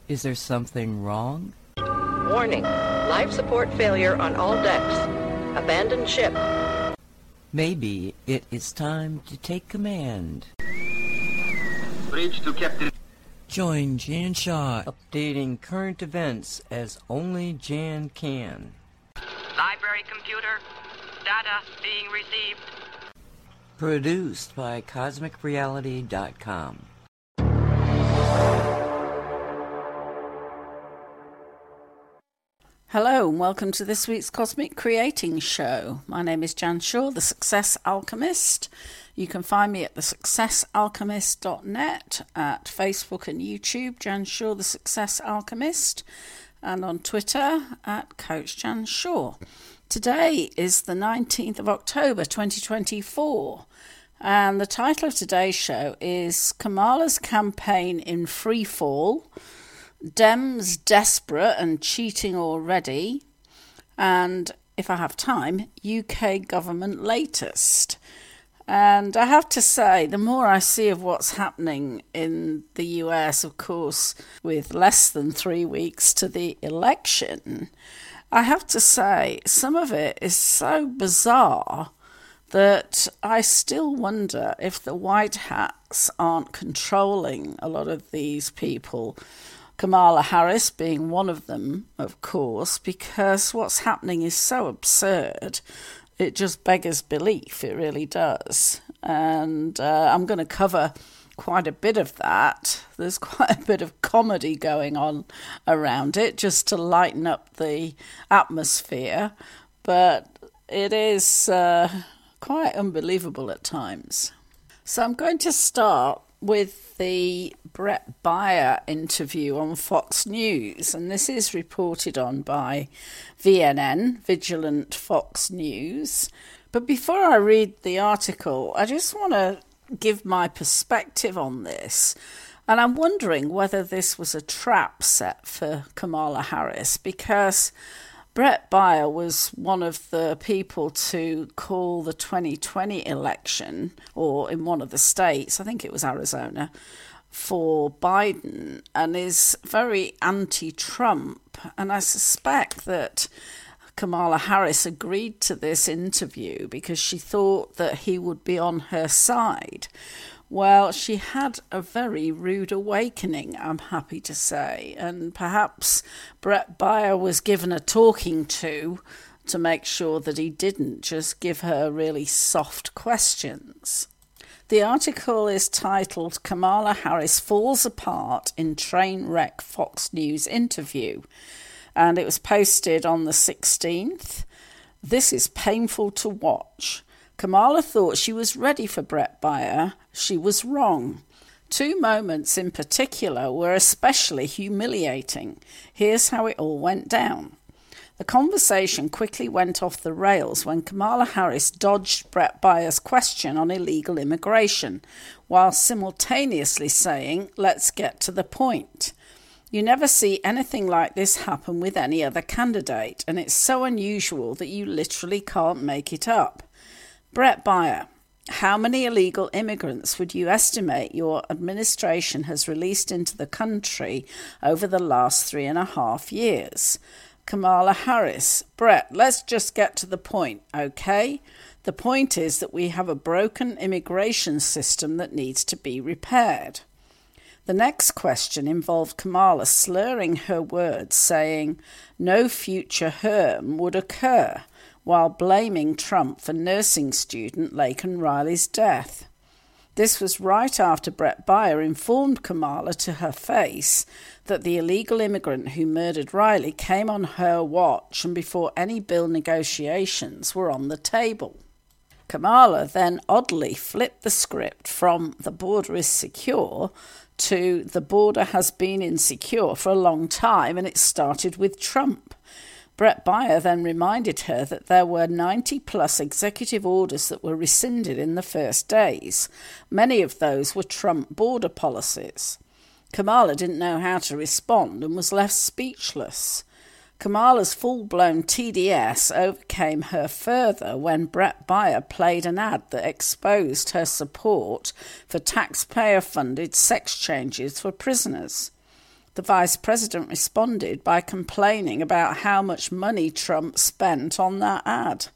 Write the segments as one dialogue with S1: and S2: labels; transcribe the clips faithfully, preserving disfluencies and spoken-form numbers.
S1: Is there something wrong?
S2: Warning. Life support failure on all decks. Abandon ship.
S1: Maybe it is time to take command.
S3: Bridge to Captain.
S1: Join Jan Shaw, updating current events as only Jan can.
S4: Library computer. Data being received.
S1: Produced by Cosmic Reality dot com.
S5: Hello and welcome to this week's Cosmic Creating Show. My name is Jan Shaw, the Success Alchemist. You can find me at the success alchemist dot net, at Facebook and YouTube, Jan Shaw, the Success Alchemist, and on Twitter at Coach Jan Shaw. Today is the nineteenth of October twenty twenty-four, and the title of today's show is Kamala's Campaign in Free Fall, Dems Desperate and Cheating Already, and, if I have time, U K Government Latest. And I have to say, the more I see of what's happening in the U S, of course, with less than three weeks to the election, I have to say some of it is so bizarre that I still wonder if the White Hats aren't controlling a lot of these people. Kamala Harris being one of them, of course, because what's happening is so absurd. It just beggars belief, it really does. And uh, I'm going to cover quite a bit of that. There's quite a bit of comedy going on around it, just to lighten up the atmosphere. But it is uh, quite unbelievable at times. So I'm going to start with the Bret Baier interview on Fox News, and this is reported on by V N N, Vigilant Fox News. But before I read the article, I just want to give my perspective on this, and I'm wondering whether this was a trap set for Kamala Harris, because Bret Baier was one of the people to call the twenty twenty election, or in one of the states, I think it was Arizona, for Biden, and is very anti-Trump. And I suspect that Kamala Harris agreed to this interview because she thought that he would be on her side. Well, she had a very rude awakening, I'm happy to say, and perhaps Bret Baier was given a talking to to make sure that he didn't just give her really soft questions. The article is titled Kamala Harris Falls Apart in Train Wreck Fox News Interview, and it was posted on the sixteenth. This is painful to watch. Kamala thought she was ready for Bret Baier. She was wrong. Two moments in particular were especially humiliating. Here's how it all went down. The conversation quickly went off the rails when Kamala Harris dodged Bret Baier's question on illegal immigration, while simultaneously saying, "Let's get to the point." You never see anything like this happen with any other candidate, and it's so unusual that you literally can't make it up. Bret Baier, how many illegal immigrants would you estimate your administration has released into the country over the last three and a half years? Kamala Harris, Bret, let's just get to the point, okay? The point is that we have a broken immigration system that needs to be repaired. The next question involved Kamala slurring her words, saying no future harm would occur, while blaming Trump for nursing student Laken Riley's death. This was right after Bret Baier informed Kamala to her face that the illegal immigrant who murdered Riley came on her watch and before any bill negotiations were on the table. Kamala then oddly flipped the script from "the border is secure" to "the border has been insecure for a long time and it started with Trump." Bret Baier then reminded her that there were ninety plus executive orders that were rescinded in the first days. Many of those were Trump border policies. Kamala didn't know how to respond and was left speechless. Kamala's full-blown T D S overcame her further when Bret Baier played an ad that exposed her support for taxpayer-funded sex changes for prisoners. The vice president responded by complaining about how much money Trump spent on that ad.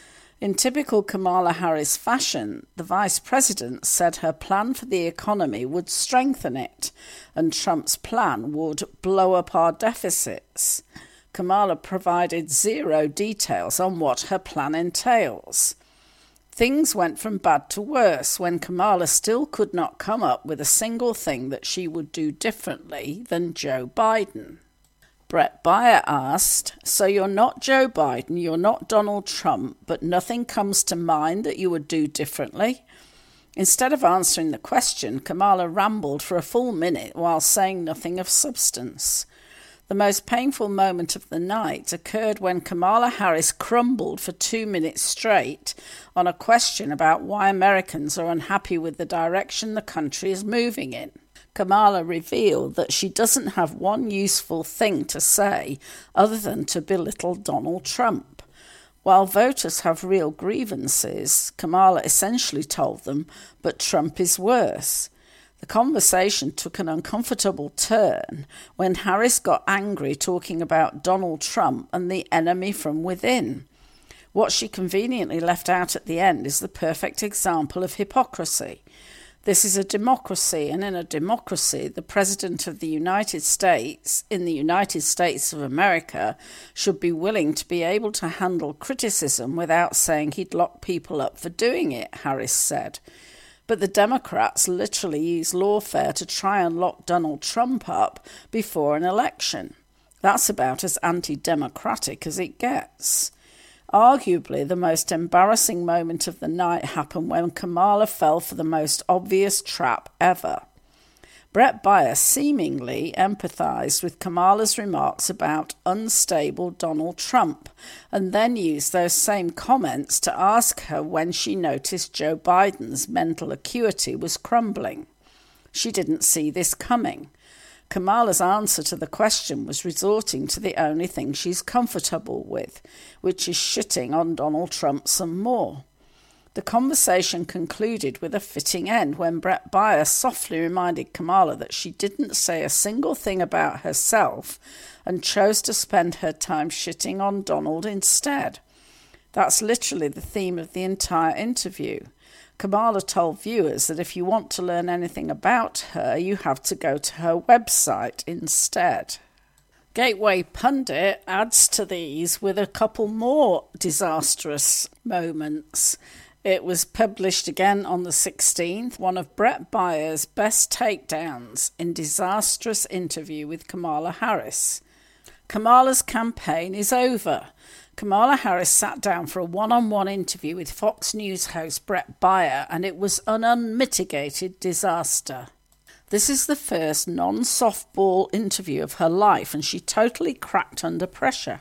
S5: In typical Kamala Harris fashion, the vice president said her plan for the economy would strengthen it, and Trump's plan would blow up our deficits. Kamala provided zero details on what her plan entails. Things went from bad to worse when Kamala still could not come up with a single thing that she would do differently than Joe Biden. Brett Baier asked, "So you're not Joe Biden, you're not Donald Trump, but nothing comes to mind that you would do differently?" Instead of answering the question, Kamala rambled for a full minute while saying nothing of substance. The most painful moment of the night occurred when Kamala Harris crumbled for two minutes straight on a question about why Americans are unhappy with the direction the country is moving in. Kamala revealed that she doesn't have one useful thing to say other than to belittle Donald Trump. While voters have real grievances, Kamala essentially told them, but Trump is worse. The conversation took an uncomfortable turn when Harris got angry talking about Donald Trump and the enemy from within. What she conveniently left out at the end is the perfect example of hypocrisy. This is a democracy, and in a democracy, the President of the United States, in the United States of America, should be willing to be able to handle criticism without saying he'd lock people up for doing it, Harris said. But the Democrats literally use lawfare to try and lock Donald Trump up before an election. That's about as anti-democratic as it gets. Arguably, the most embarrassing moment of the night happened when Kamala fell for the most obvious trap ever. Brett Baier seemingly empathised with Kamala's remarks about unstable Donald Trump and then used those same comments to ask her when she noticed Joe Biden's mental acuity was crumbling. She didn't see this coming. Kamala's answer to the question was resorting to the only thing she's comfortable with, which is shitting on Donald Trump some more. The conversation concluded with a fitting end when Brett Baier softly reminded Kamala that she didn't say a single thing about herself and chose to spend her time shitting on Donald instead. That's literally the theme of the entire interview. Kamala told viewers that if you want to learn anything about her, you have to go to her website instead. Gateway Pundit adds to these with a couple more disastrous moments. It was published again on the sixteenth, one of Brett Baier's best takedowns in disastrous interview with Kamala Harris. Kamala's campaign is over. Kamala Harris sat down for a one-on-one interview with Fox News host Brett Baier, and it was an unmitigated disaster. This is the first non-softball interview of her life, and she totally cracked under pressure.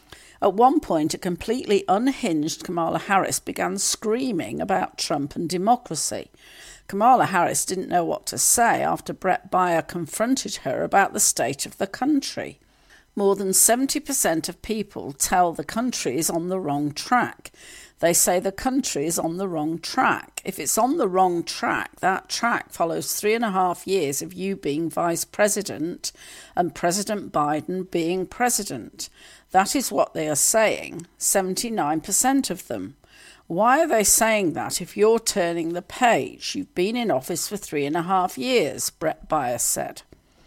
S5: At one point, a completely unhinged Kamala Harris began screaming about Trump and democracy. Kamala Harris didn't know what to say after Brett Baier confronted her about the state of the country. More than seventy percent of people tell the country is on the wrong track. They say the country is on the wrong track. If it's on the wrong track, that track follows three and a half years of you being vice president and President Biden being president. That is what they are saying, seventy-nine percent of them. Why are they saying that if you're turning the page? You've been in office for three and a half years, Brett Baier said.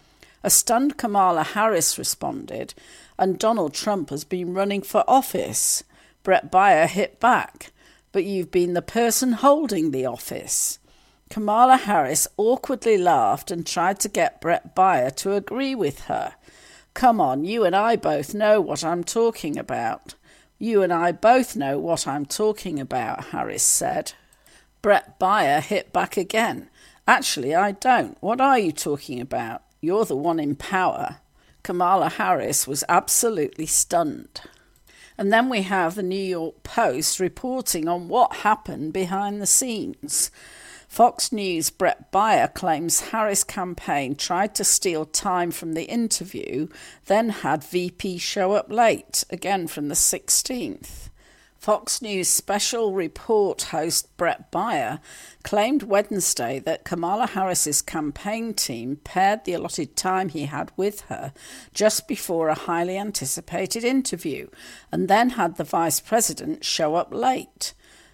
S5: A stunned Kamala Harris responded, and Donald Trump has been running for office. Brett Baier hit back, but you've been the person holding the office. Kamala Harris awkwardly laughed and tried to get Brett Baier to agree with her. Come on, you and I both know what I'm talking about. You and I both know what I'm talking about, Harris said. Brett Baier hit back again. Actually, I don't. What are you talking about? You're the one in power. Kamala Harris was absolutely stunned. And then we have the New York Post reporting on what happened behind the scenes. Fox News' Brett Baier claims Harris' campaign tried to steal time from the interview, then had V P show up late, again from the sixteenth. Fox News special report host Brett Baier claimed Wednesday that Kamala Harris's campaign team paired the allotted time he had with her just before a highly anticipated interview and then had the vice president show up late.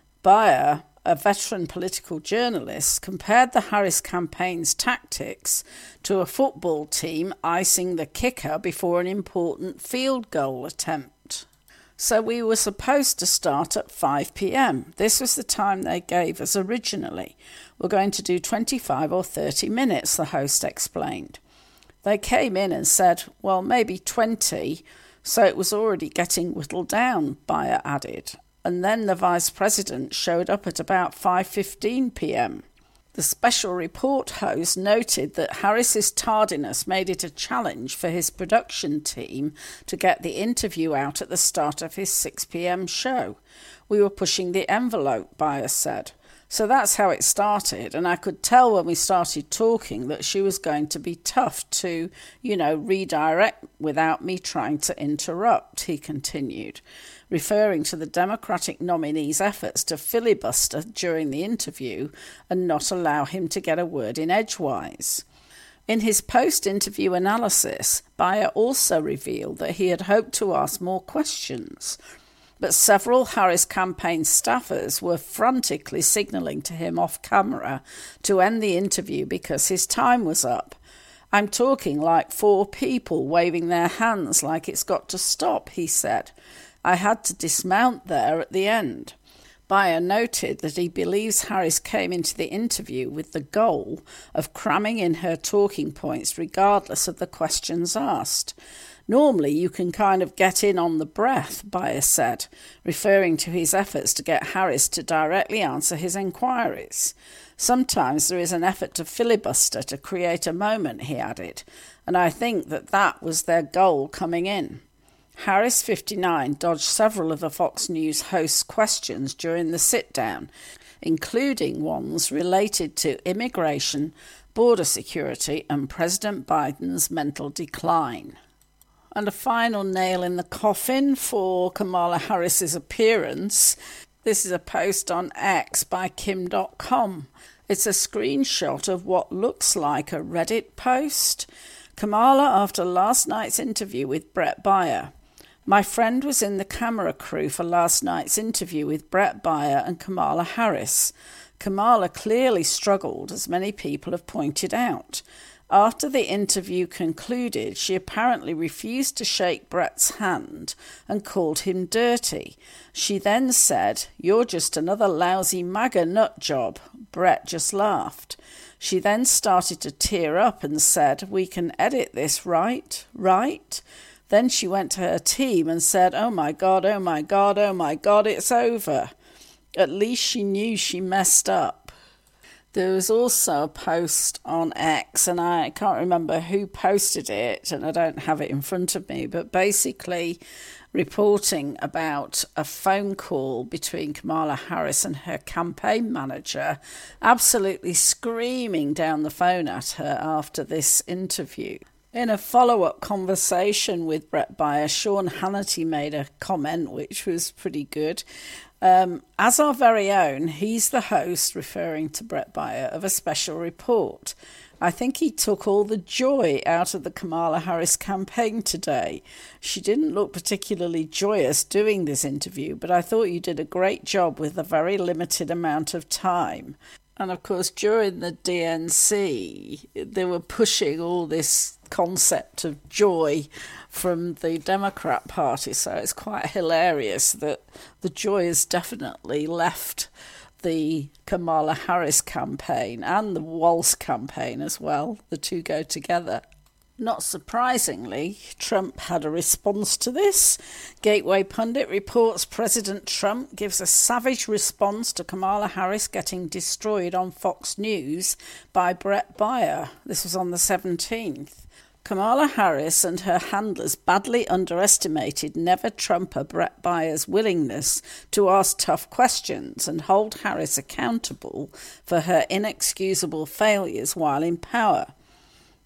S5: Baier, a veteran political journalist, compared the Harris campaign's tactics to a football team icing the kicker before an important field goal attempt. So we were supposed to start at five p.m. This was the time they gave us originally. We're going to do twenty-five or thirty minutes, the host explained. They came in and said, well, maybe twenty, so it was already getting whittled down, Baier added. And then the vice president showed up at about five fifteen p.m. The special report host noted that Harris's tardiness made it a challenge for his production team to get the interview out at the start of his six p.m. show. We were pushing the envelope, Baier said. So that's how it started, and I could tell when we started talking that she was going to be tough to, you know, redirect without me trying to interrupt, he continued, referring to the Democratic nominee's efforts to filibuster during the interview and not allow him to get a word in edgewise. In his post-interview analysis, Baier also revealed that he had hoped to ask more questions, but several Harris campaign staffers were frantically signalling to him off camera to end the interview because his time was up. I'm talking like four people waving their hands like it's got to stop, he said. I had to dismount there at the end. Baier noted that he believes Harris came into the interview with the goal of cramming in her talking points regardless of the questions asked. Normally you can kind of get in on the breath, Baier said, referring to his efforts to get Harris to directly answer his inquiries. Sometimes there is an effort to filibuster to create a moment, he added, and I think that that was their goal coming in. Harris, fifty-nine, dodged several of the Fox News host's questions during the sit-down, including ones related to immigration, border security and President Biden's mental decline. And a final nail in the coffin for Kamala Harris's appearance. This is a post on X by Kim dot com. It's a screenshot of what looks like a Reddit post. Kamala after last night's interview with Brett Baier. My friend was in the camera crew for last night's interview with Brett Baier and Kamala Harris. Kamala clearly struggled, as many people have pointed out. After the interview concluded, she apparently refused to shake Brett's hand and called him dirty. She then said, "You're just another lousy MAGA nut job." Brett just laughed. She then started to tear up and said, "We can edit this, right? Right?" Then she went to her team and said, "Oh my God, oh my God, oh my God, it's over." At least she knew she messed up. There was also a post on X, and I can't remember who posted it, and I don't have it in front of me, but basically reporting about a phone call between Kamala Harris and her campaign manager, absolutely screaming down the phone at her after this interview. In a follow-up conversation with Brett Baier, Sean Hannity made a comment which was pretty good. Um, as our very own, he's the host, referring to Brett Baier, of a special report. I think he took all the joy out of the Kamala Harris campaign today. She didn't look particularly joyous doing this interview, but I thought you did a great job with a very limited amount of time. And of course, during the D N C, they were pushing all this concept of joy from the Democrat Party, so it's quite hilarious that the joy has definitely left the Kamala Harris campaign and the Walz campaign as well. The two go together. Not surprisingly, Trump had a response to this. Gateway Pundit reports President Trump gives a savage response to Kamala Harris getting destroyed on Fox News by Brett Baier. This was on the seventeenth. Kamala Harris and her handlers badly underestimated never-Trumper Brett Baier's willingness to ask tough questions and hold Harris accountable for her inexcusable failures while in power.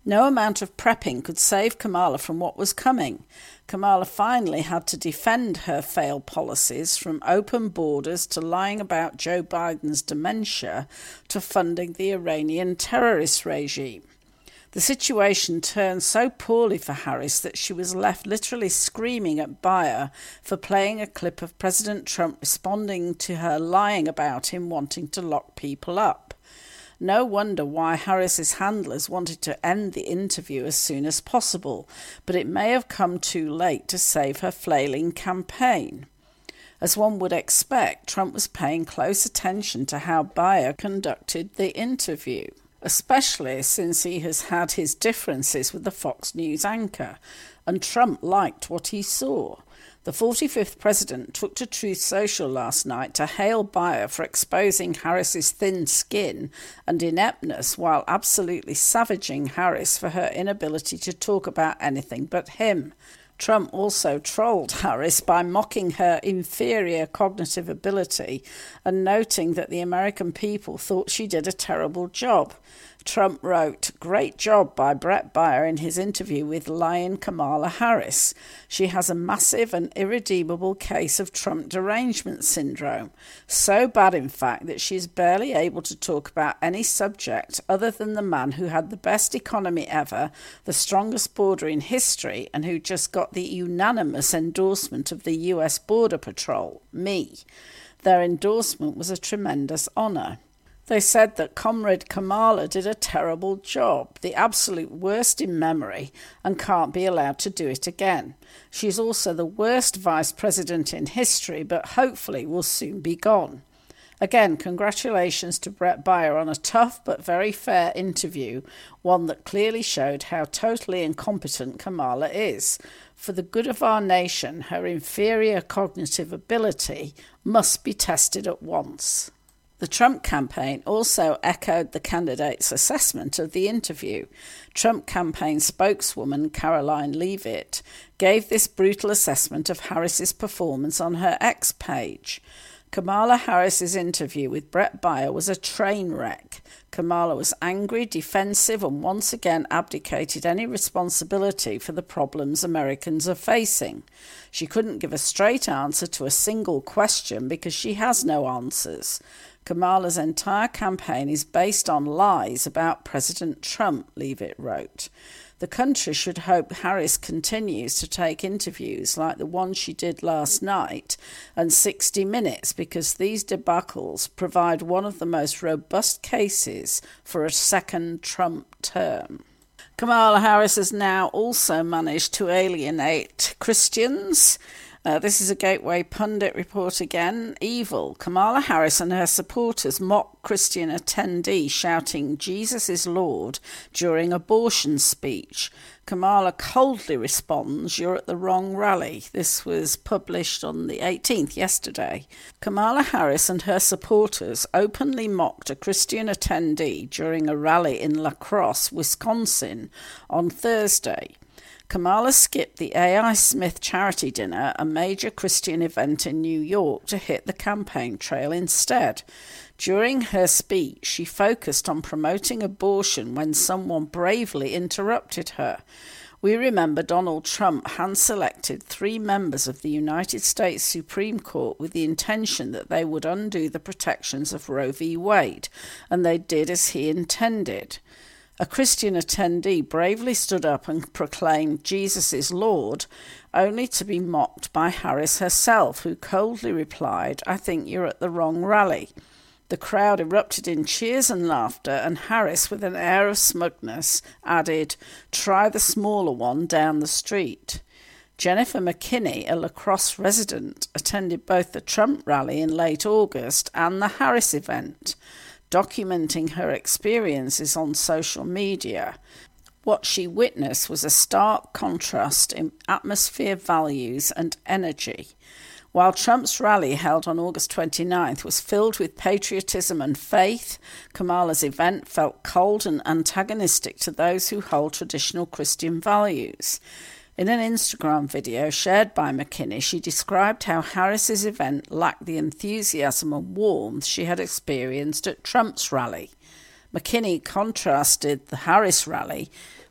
S5: No amount of prepping could save Kamala from what was coming. Kamala finally had to defend her failed policies, from open borders to lying about Joe Biden's dementia to funding the Iranian terrorist regime. The situation turned so poorly for Harris that she was left literally screaming at Beyer for playing a clip of President Trump responding to her lying about him wanting to lock people up. No wonder why Harris's handlers wanted to end the interview as soon as possible, but it may have come too late to save her flailing campaign. As one would expect, Trump was paying close attention to how Beyer conducted the interview, especially since he has had his differences with the Fox News anchor, and Trump liked what he saw. The forty-fifth president took to Truth Social last night to hail Beyer for exposing Harris's thin skin and ineptness, while absolutely savaging Harris for her inability to talk about anything but him. Trump also trolled Harris by mocking her inferior cognitive ability and noting that the American people thought she did a terrible job. Trump wrote, "Great job by Bret Baier in his interview with lying Kamala Harris. She has a massive and irredeemable case of Trump derangement syndrome. So bad, in fact, that she is barely able to talk about any subject other than the man who had the best economy ever, the strongest border in history, and who just got the unanimous endorsement of the U S Border Patrol, me. Their endorsement was a tremendous honour. They said that Comrade Kamala did a terrible job, the absolute worst in memory, and can't be allowed to do it again. She's also the worst vice president in history, but hopefully will soon be gone." Again, congratulations to Bret Baier on a tough but very fair interview, one that clearly showed how totally incompetent Kamala is. For the good of our nation, her inferior cognitive ability must be tested at once. The Trump campaign also echoed the candidate's assessment of the interview. Trump campaign spokeswoman Caroline Leavitt gave this brutal assessment of Harris's performance on her X page. Kamala Harris's interview with Bret Baier was a train wreck. Kamala was angry, defensive, and once again abdicated any responsibility for the problems Americans are facing. She couldn't give a straight answer to a single question because she has no answers. Kamala's entire campaign is based on lies about President Trump, Leavitt wrote. The country should hope Harris continues to take interviews like the one she did last night and sixty minutes, because these debacles provide one of the most robust cases for a second Trump term. Kamala Harris has now also managed to alienate Christians. Uh, this is a Gateway Pundit report again. Evil. Kamala Harris and her supporters mock Christian attendee shouting "Jesus is Lord" during abortion speech. Kamala coldly responds, "You're at the wrong rally." This was published on the eighteenth, yesterday. Kamala Harris and her supporters openly mocked a Christian attendee during a rally in La Crosse, Wisconsin, on Thursday. Kamala skipped the A I Smith charity dinner, a major Christian event in New York, to hit the campaign trail instead. During her speech, she focused on promoting abortion when someone bravely interrupted her. We remember Donald Trump hand-selected three members of the United States Supreme Court with the intention that they would undo the protections of Roe v. Wade, and they did as he intended. A Christian attendee bravely stood up and proclaimed "Jesus is Lord," only to be mocked by Harris herself, who coldly replied, "I think you're at the wrong rally." The crowd erupted in cheers and laughter, and Harris, with an air of smugness, added, "Try the smaller one down the street." Jennifer McKinney, a La Crosse resident, attended both the Trump rally in late August and the Harris event, documenting her experiences on social media. What she witnessed was a stark contrast in atmosphere, values, and energy. While Trump's rally, held on August twenty-ninth, was filled with patriotism and faith, Kamala's event felt cold and antagonistic to those who hold traditional Christian values. In an Instagram video shared by McKinney, she described how Harris's event lacked the enthusiasm and warmth she had experienced at Trump's rally. McKinney contrasted the Harris rally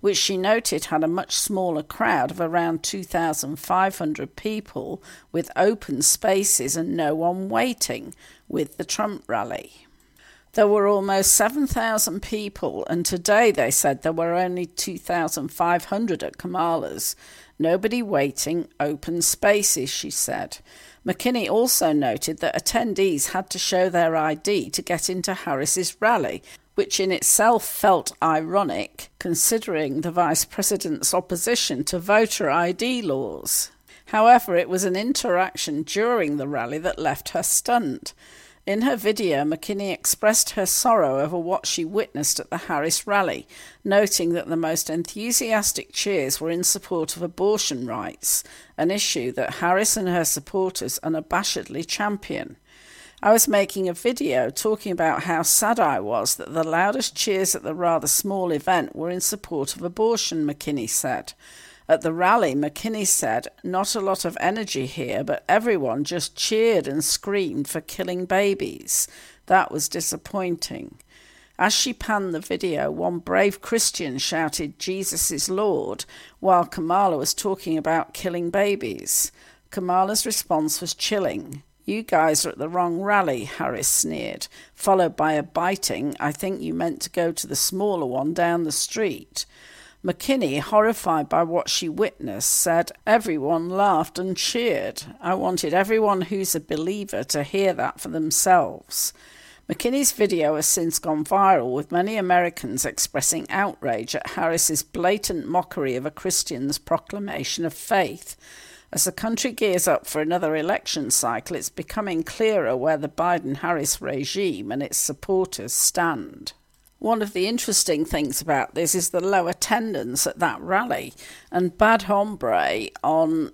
S5: which she noted had a much smaller crowd of around two thousand five hundred people with open spaces and no one waiting, with the Trump rally. There were almost seven thousand people, and today they said there were only two thousand five hundred at Kamala's. Nobody waiting, open spaces, she said. McKinney also noted that attendees had to show their I D to get into Harris's rally, which in itself felt ironic, considering the Vice President's opposition to voter I D laws. However, it was an interaction during the rally that left her stunned. In her video, McKinney expressed her sorrow over what she witnessed at the Harris rally, noting that the most enthusiastic cheers were in support of abortion rights, an issue that Harris and her supporters unabashedly champion. I was making a video talking about how sad I was that the loudest cheers at the rather small event were in support of abortion, McKinney said. At the rally, McKinney said, "Not a lot of energy here, but everyone just cheered and screamed for killing babies. That was disappointing." As she panned the video, one brave Christian shouted, "Jesus is Lord," while Kamala was talking about killing babies. Kamala's response was chilling. "You guys are at the wrong rally," Harris sneered, followed by a biting, "I think you meant to go to the smaller one down the street." McKinney, horrified by what she witnessed, said, "Everyone laughed and cheered. I wanted everyone who's a believer to hear that for themselves." McKinney's video has since gone viral, with many Americans expressing outrage at Harris's blatant mockery of a Christian's proclamation of faith. As the country gears up for another election cycle, it's becoming clearer where the Biden-Harris regime and its supporters stand. One of the interesting things about this is the low attendance at that rally, and Bad Hombre on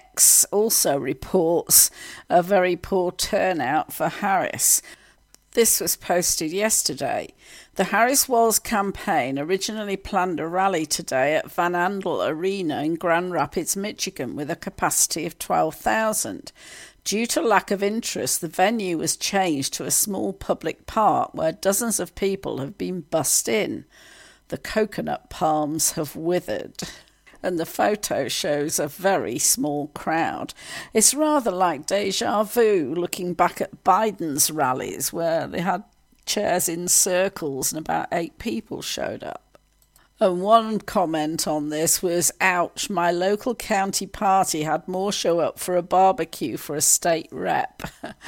S5: X also reports a very poor turnout for Harris. This was posted yesterday. The Harris-Walz campaign originally planned a rally today at Van Andel Arena in Grand Rapids, Michigan, with a capacity of twelve thousand. Due to lack of interest, the venue was changed to a small public park where dozens of people have been bussed in. The coconut palms have withered, and the photo shows a very small crowd. It's rather like déjà vu looking back at Biden's rallies where they had chairs in circles and about eight people showed up. And one comment on this was, "Ouch, my local county party had more show up for a barbecue for a state rep."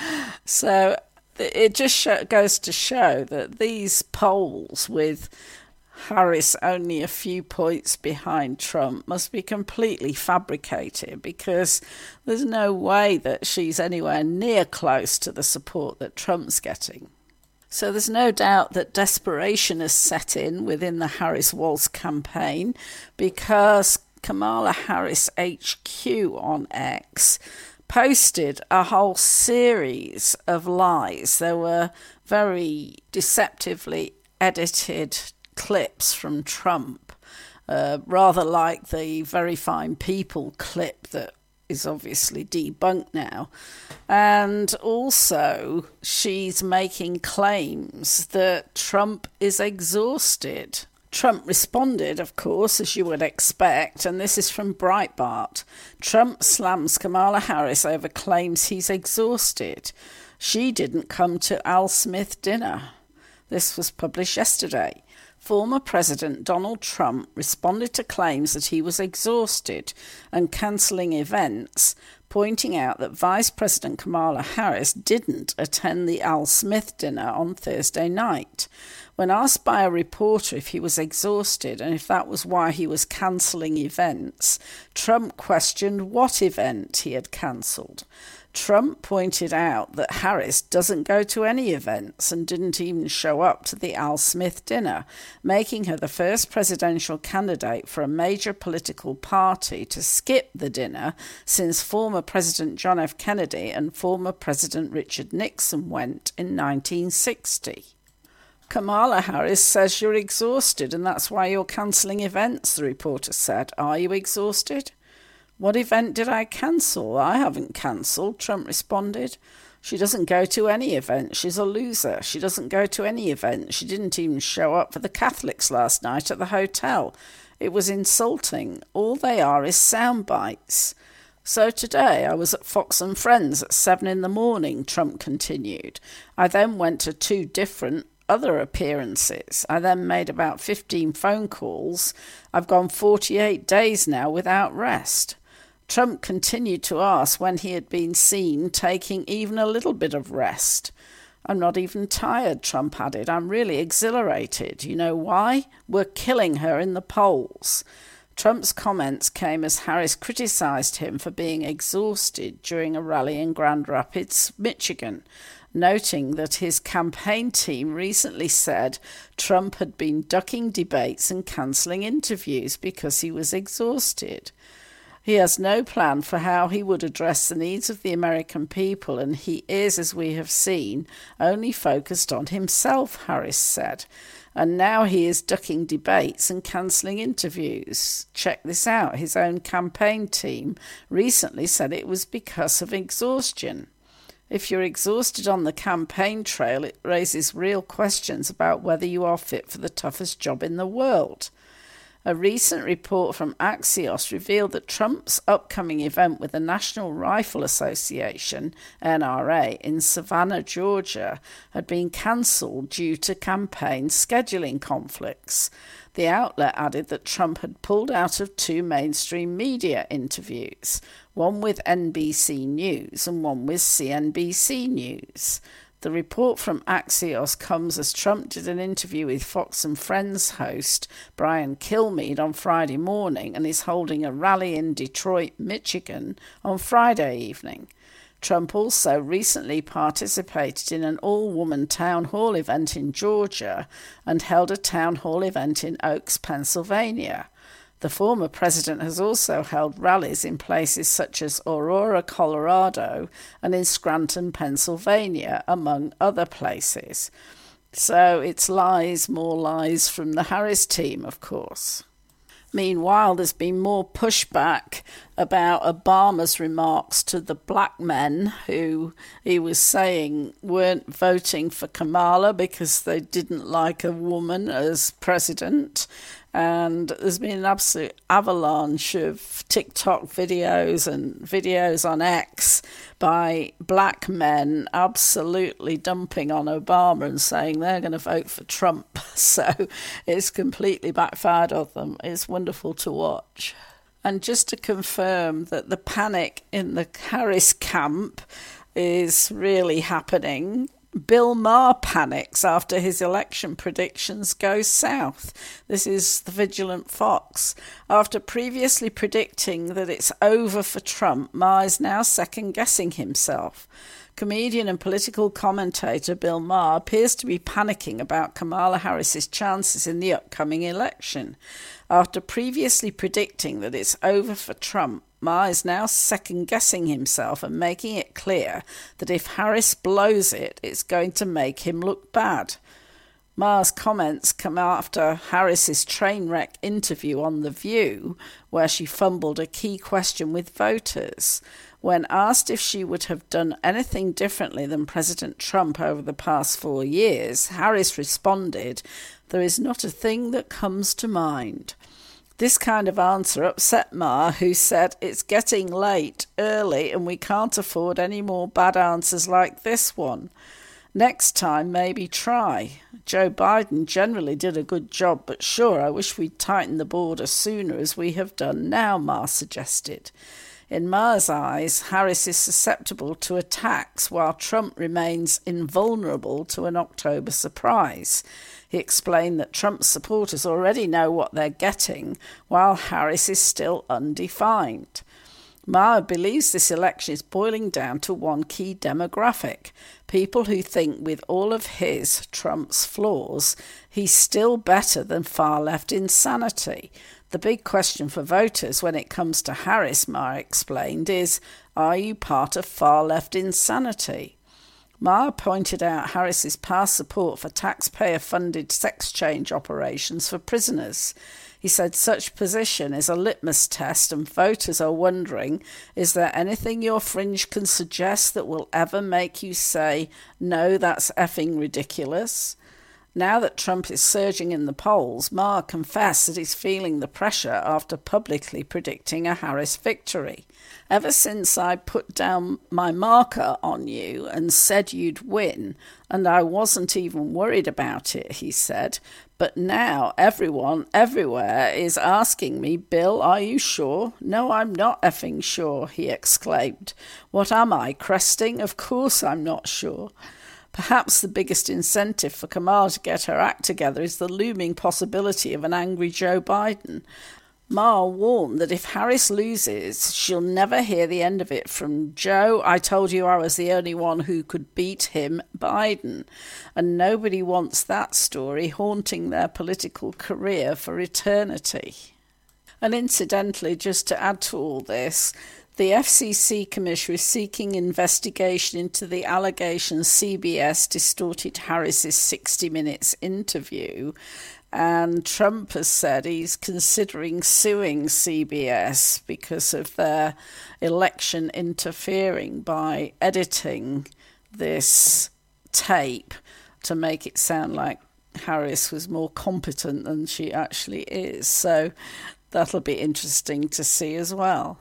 S5: So it just show, goes to show that these polls with Harris only a few points behind Trump must be completely fabricated, because there's no way that she's anywhere near close to the support that Trump's getting. So there's no doubt that desperation has set in within the Harris-Walz campaign, because Kamala Harris H Q on X posted a whole series of lies. There were very deceptively edited clips from Trump, uh, rather like the Very Fine People clip that is obviously debunked now. And also she's making claims that Trump is exhausted. Trump responded, of course, as you would expect, and this is from Breitbart. Trump slams Kamala Harris over claims he's exhausted. She didn't come to Al Smith dinner. This was published yesterday. Former President Donald Trump responded to claims that he was exhausted and cancelling events, pointing out that Vice President Kamala Harris didn't attend the Al Smith dinner on Thursday night. When asked by a reporter if he was exhausted and if that was why he was cancelling events, Trump questioned what event he had cancelled. Trump pointed out that Harris doesn't go to any events and didn't even show up to the Al Smith dinner, making her the first presidential candidate for a major political party to skip the dinner since former President John F. Kennedy and former President Richard Nixon went in nineteen sixty. Kamala Harris says you're exhausted and that's why you're cancelling events, the reporter said. Are you exhausted? What event did I cancel? I haven't cancelled, Trump responded. She doesn't go to any event. She's a loser. She doesn't go to any event. She didn't even show up for the Catholics last night at the hotel. It was insulting. All they are is sound bites. So today I was at Fox and Friends at seven in the morning, Trump continued. I then went to two different other appearances. I then made about fifteen phone calls. I've gone forty-eight days now without rest. Trump continued to ask when he had been seen taking even a little bit of rest. I'm not even tired, Trump added. I'm really exhilarated. You know why? We're killing her in the polls. Trump's comments came as Harris criticised him for being exhausted during a rally in Grand Rapids, Michigan, noting that his campaign team recently said Trump had been ducking debates and cancelling interviews because he was exhausted. He has no plan for how he would address the needs of the American people, and he is, as we have seen, only focused on himself, Harris said. And now he is ducking debates and cancelling interviews. Check this out. His own campaign team recently said it was because of exhaustion. If you're exhausted on the campaign trail, it raises real questions about whether you are fit for the toughest job in the world. A recent report from Axios revealed that Trump's upcoming event with the National Rifle Association, N R A, in Savannah, Georgia, had been cancelled due to campaign scheduling conflicts. The outlet added that Trump had pulled out of two mainstream media interviews, one with N B C News and one with C N B C News. The report from Axios comes as Trump did an interview with Fox and Friends host Brian Kilmeade on Friday morning and is holding a rally in Detroit, Michigan on Friday evening. Trump also recently participated in an all-woman town hall event in Georgia and held a town hall event in Oaks, Pennsylvania. The former president has also held rallies in places such as Aurora, Colorado, and in Scranton, Pennsylvania, among other places. So it's lies, more lies from the Harris team, of course. Meanwhile, there's been more pushback about Obama's remarks to the black men who he was saying weren't voting for Kamala because they didn't like a woman as president. And there's been an absolute avalanche of TikTok videos and videos on X by black men absolutely dumping on Obama and saying they're going to vote for Trump. So it's completely backfired on them. It's wonderful to watch. And just to confirm that the panic in the Harris camp is really happening, Bill Maher panics after his election predictions go south. This is the Vigilant Fox. After previously predicting that it's over for Trump, Maher is now second-guessing himself. Comedian and political commentator Bill Maher appears to be panicking about Kamala Harris's chances in the upcoming election. After previously predicting that it's over for Trump, Maher is now second-guessing himself and making it clear that if Harris blows it, it's going to make him look bad. Maher's comments come after Harris's train wreck interview on The View, where she fumbled a key question with voters. When asked if she would have done anything differently than President Trump over the past four years, Harris responded, "There is not a thing that comes to mind." This kind of answer upset Maher, who said, "It's getting late, early, and we can't afford any more bad answers like this one. Next time, maybe try. Joe Biden generally did a good job, but sure, I wish we'd tightened the border sooner as we have done now," Maher suggested. In Maher's eyes, Harris is susceptible to attacks while Trump remains invulnerable to an October surprise. He explained that Trump's supporters already know what they're getting, while Harris is still undefined. Maher believes this election is boiling down to one key demographic, people who think with all of his, Trump's, flaws, he's still better than far-left insanity. The big question for voters when it comes to Harris, Maher explained, is, are you part of far-left insanity? Maher pointed out Harris's past support for taxpayer-funded sex change operations for prisoners. He said such position is a litmus test and voters are wondering, is there anything your fringe can suggest that will ever make you say, no, that's effing ridiculous? Now that Trump is surging in the polls, Maher confessed that he's feeling the pressure after publicly predicting a Harris victory. Ever since I put down my marker on you and said you'd win, and I wasn't even worried about it, he said, but now everyone everywhere is asking me, Bill, are you sure? No, I'm not effing sure, he exclaimed. What am I, cresting? Of course I'm not sure. Perhaps the biggest incentive for Kamala to get her act together is the looming possibility of an angry Joe Biden. Maher warned that if Harris loses, she'll never hear the end of it from Joe, I told you I was the only one who could beat him, Biden. And nobody wants that story haunting their political career for eternity. And incidentally, just to add to all this, the F C C Commissioner is seeking investigation into the allegations C B S distorted Harris's sixty minutes interview, and Trump has said he's considering suing C B S because of their election interfering by editing this tape to make it sound like Harris was more competent than she actually is. So that'll be interesting to see as well.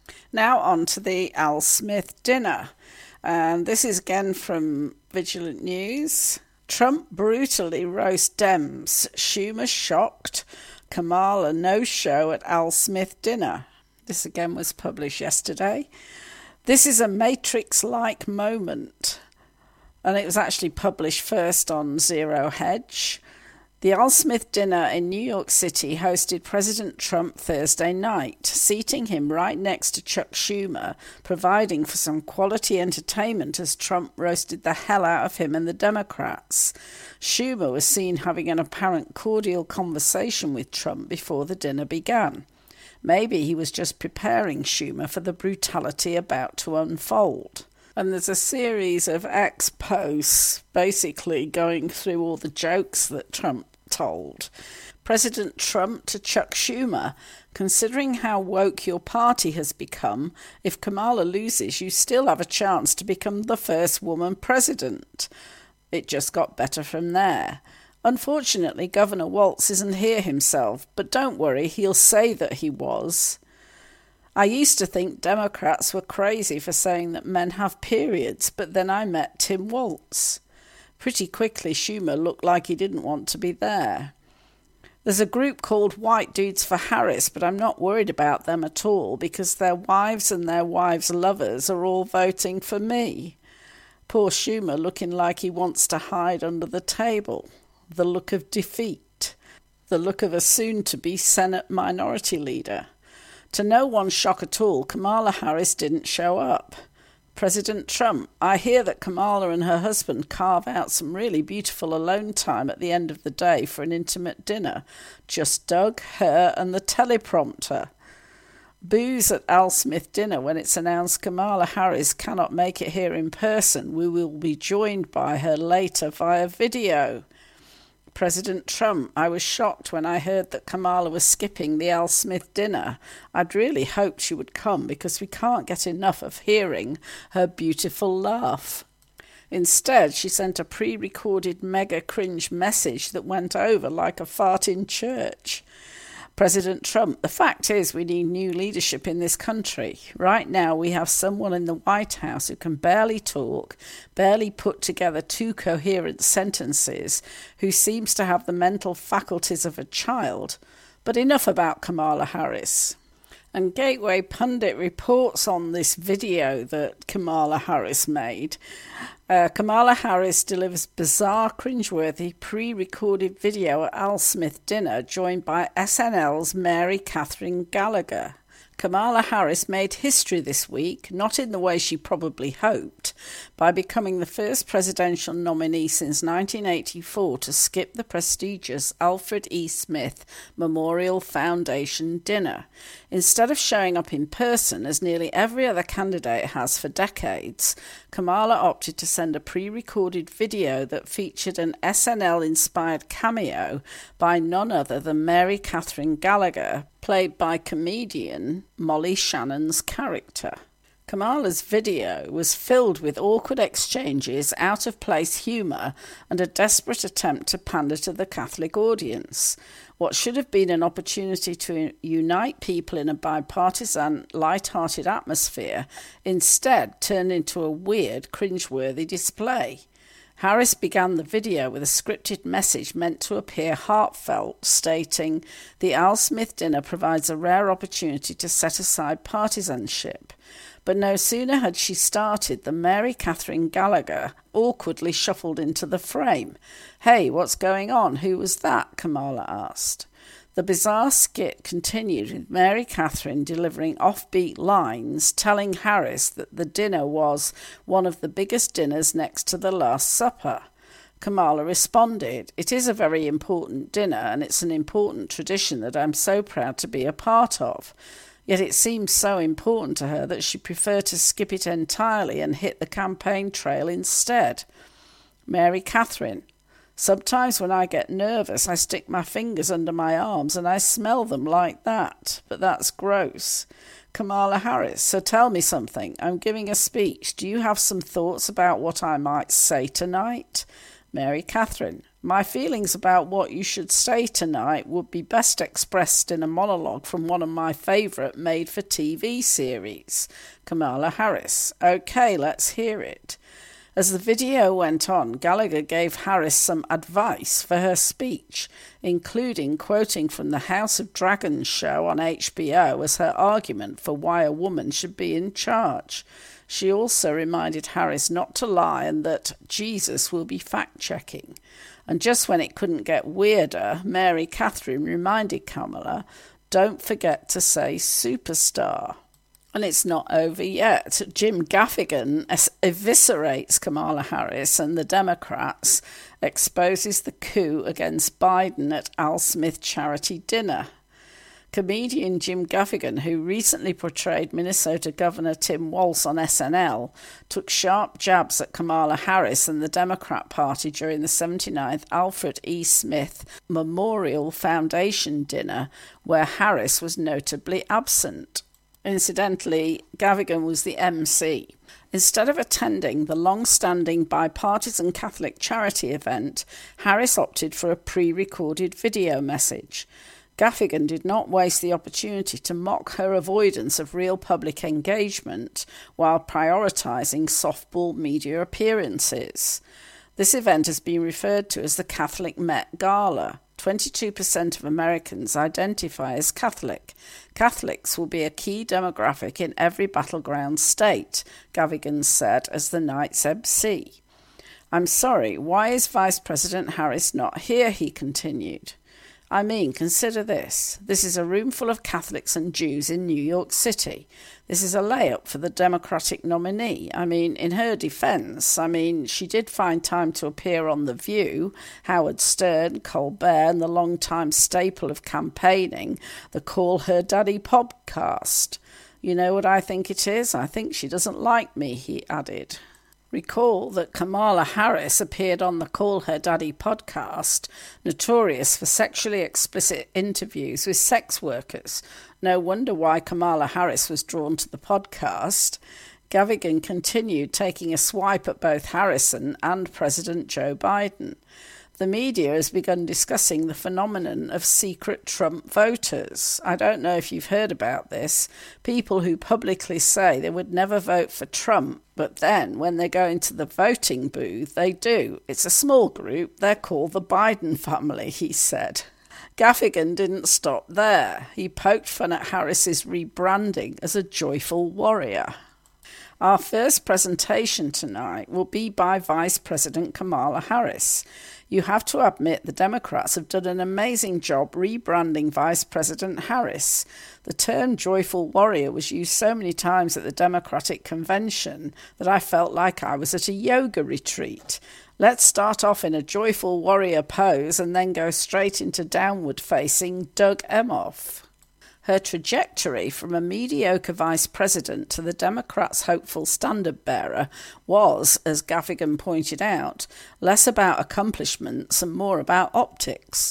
S5: Now on to the Al Smith dinner. And this is again from Vigilant News. Trump brutally roasts Dems. Schumer shocked. Kamala no-show at Al Smith dinner. This again was published yesterday. This is a Matrix-like moment. And it was actually published first on Zero Hedge. The Al Smith dinner in New York City hosted President Trump Thursday night, seating him right next to Chuck Schumer, providing for some quality entertainment as Trump roasted the hell out of him and the Democrats. Schumer was seen having an apparent cordial conversation with Trump before the dinner began. Maybe he was just preparing Schumer for the brutality about to unfold. And there's a series of X posts basically going through all the jokes that Trump told. President Trump to Chuck Schumer, considering how woke your party has become, if Kamala loses, you still have a chance to become the first woman president. It just got better from there. Unfortunately, Governor Walz isn't here himself, but don't worry, he'll say that he was. I used to think Democrats were crazy for saying that men have periods, but then I met Tim Walz. Pretty quickly, Schumer looked like he didn't want to be there. There's a group called White Dudes for Harris, but I'm not worried about them at all because their wives and their wives' lovers are all voting for me. Poor Schumer looking like he wants to hide under the table. The look of defeat. The look of a soon-to-be Senate minority leader. To no one's shock at all, Kamala Harris didn't show up. President Trump, I hear that Kamala and her husband carve out some really beautiful alone time at the end of the day for an intimate dinner. Just Doug, her, and the teleprompter. Booze at Al Smith dinner when it's announced Kamala Harris cannot make it here in person. We will be joined by her later via video. President Trump, I was shocked when I heard that Kamala was skipping the Al Smith dinner. I'd really hoped she would come because we can't get enough of hearing her beautiful laugh. Instead, she sent a pre-recorded mega cringe message that went over like a fart in church. President Trump, the fact is we need new leadership in this country. Right now we have someone in the White House who can barely talk, barely put together two coherent sentences, who seems to have the mental faculties of a child. But enough about Kamala Harris. And Gateway Pundit reports on this video that Kamala Harris made. Uh, Kamala Harris delivers bizarre, cringeworthy, pre-recorded video at Al Smith dinner, joined by S N L's Mary Catherine Gallagher. Kamala Harris made history this week, not in the way she probably hoped, by becoming the first presidential nominee since nineteen eighty-four to skip the prestigious Alfred E. Smith Memorial Foundation dinner. Instead of showing up in person, as nearly every other candidate has for decades, Kamala opted to send a pre-recorded video that featured an S N L-inspired cameo by none other than Mary Catherine Gallagher, played by comedian Molly Shannon's character. Kamala's video was filled with awkward exchanges, out-of-place humour, and a desperate attempt to pander to the Catholic audience. What should have been an opportunity to unite people in a bipartisan, light-hearted atmosphere instead turned into a weird, cringe-worthy display. Harris began the video with a scripted message meant to appear heartfelt, stating, "The Al Smith dinner provides a rare opportunity to set aside partisanship." But no sooner had she started than Mary Catherine Gallagher awkwardly shuffled into the frame. "Hey, what's going on? Who was that?" Kamala asked. The bizarre skit continued with Mary Catherine delivering offbeat lines, telling Harris that the dinner was one of the biggest dinners next to the Last Supper. Kamala responded, "It is a very important dinner, and it's an important tradition that I'm so proud to be a part of." Yet it seemed so important to her that she preferred to skip it entirely and hit the campaign trail instead. Mary Catherine: "Sometimes when I get nervous, I stick my fingers under my arms and I smell them like that, but that's gross." Kamala Harris: "So tell me something. I'm giving a speech. Do you have some thoughts about what I might say tonight?" Mary Catherine: "My feelings about what you should say tonight would be best expressed in a monologue from one of my favourite made-for-T V series." Kamala Harris: "Okay, let's hear it." As the video went on, Gallagher gave Harris some advice for her speech, including quoting from the House of Dragons show on H B O as her argument for why a woman should be in charge. She also reminded Harris not to lie and that Jesus will be fact-checking. And just when it couldn't get weirder, Mary Catherine reminded Kamala, "Don't forget to say superstar." And it's not over yet. Jim Gaffigan eviscerates Kamala Harris and the Democrats, exposes the coup against Biden at Al Smith charity dinner. Comedian Jim Gaffigan, who recently portrayed Minnesota Governor Tim Walz on S N L, took sharp jabs at Kamala Harris and the Democrat Party during the seventy-ninth Alfred E. Smith Memorial Foundation dinner, where Harris was notably absent. Incidentally, Gaffigan was the M C. Instead of attending the long-standing bipartisan Catholic charity event, Harris opted for a pre-recorded video message. Gaffigan did not waste the opportunity to mock her avoidance of real public engagement while prioritising softball media appearances. This event has been referred to as the Catholic Met Gala. twenty-two percent of Americans identify as Catholic. Catholics will be a key demographic in every battleground state, Gaffigan said as the night's M C. "I'm sorry, why is Vice President Harris not here?" he continued. I mean, consider this. This is a room full of Catholics and Jews in New York City. This is a layup for the Democratic nominee. I mean, in her defence, I mean, she did find time to appear on The View, Howard Stern, Colbert, and the long-time staple of campaigning, the Call Her Daddy podcast. You know what I think it is? I think she doesn't like me, he added. Recall that Kamala Harris appeared on the Call Her Daddy podcast, notorious for sexually explicit interviews with sex workers. No wonder why Kamala Harris was drawn to the podcast. Gaffigan continued taking a swipe at both Harrison and President Joe Biden. The media has begun discussing the phenomenon of secret Trump voters. I don't know if you've heard about this. People who publicly say they would never vote for Trump, but then when they go into the voting booth, they do. It's a small group. They're called the Biden family, he said. Gaffigan didn't stop there. He poked fun at Harris's rebranding as a joyful warrior. Our first presentation tonight will be by Vice President Kamala Harris. You have to admit the Democrats have done an amazing job rebranding Vice President Harris. The term joyful warrior was used so many times at the Democratic convention that I felt like I was at a yoga retreat. Let's start off in a joyful warrior pose and then go straight into downward-facing Doug Emhoff. Her trajectory from a mediocre vice president to the Democrats' hopeful standard-bearer was, as Gaffigan pointed out, less about accomplishments and more about optics.